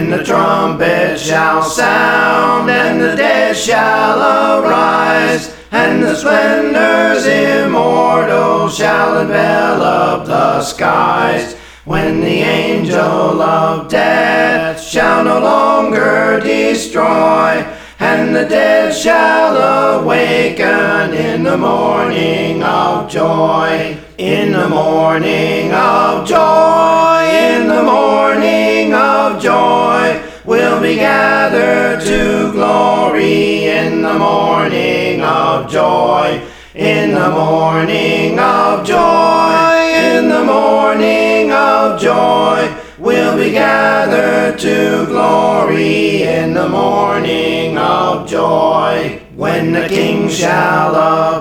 when the trumpet shall sound, and the dead shall arise, and the splendors immortal shall envelop the skies. When the angel of death shall no longer destroy, and the dead shall awaken in the morning of joy. In the morning of joy, in the morning of joy, we'll be gathered to glory. In the morning of joy, in the morning of joy, in the morning of joy, we'll be gathered to glory. In the morning of joy, when the King shall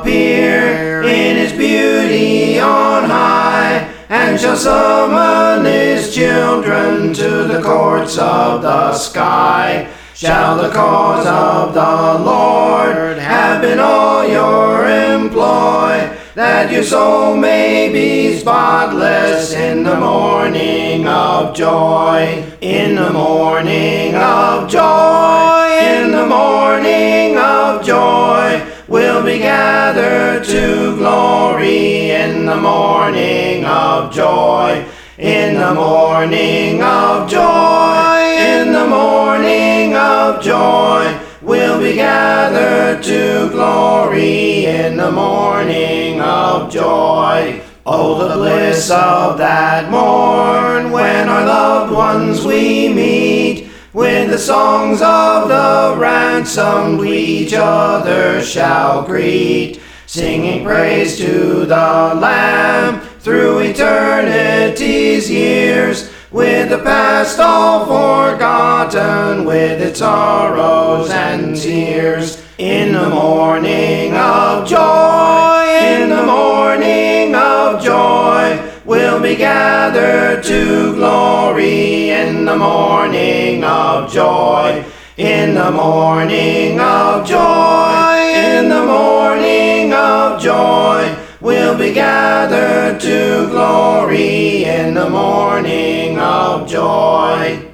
appear in his beauty on high, and shall summon his children to the courts of the sky. Shall the cause of the Lord have been all your employ, that your soul may be spotless in the morning of joy. In the morning of joy, in the morning of joy, we'll be gathered to glory. In the morning of joy, in the morning of joy, in the morning of joy, we'll be gathered to glory. In the morning of joy. Oh, the bliss of that morn, when our loved ones we meet, with the songs of the ransomed we each other shall greet, singing praise to the Lamb through eternity's years, with the past all forgotten, with its sorrows and tears. In the morning of joy, in the morning of joy, we'll be gathered to glory. In the morning of joy, in the morning of joy, in the morning of joy, we'll be gathered to glory. In the morning of joy.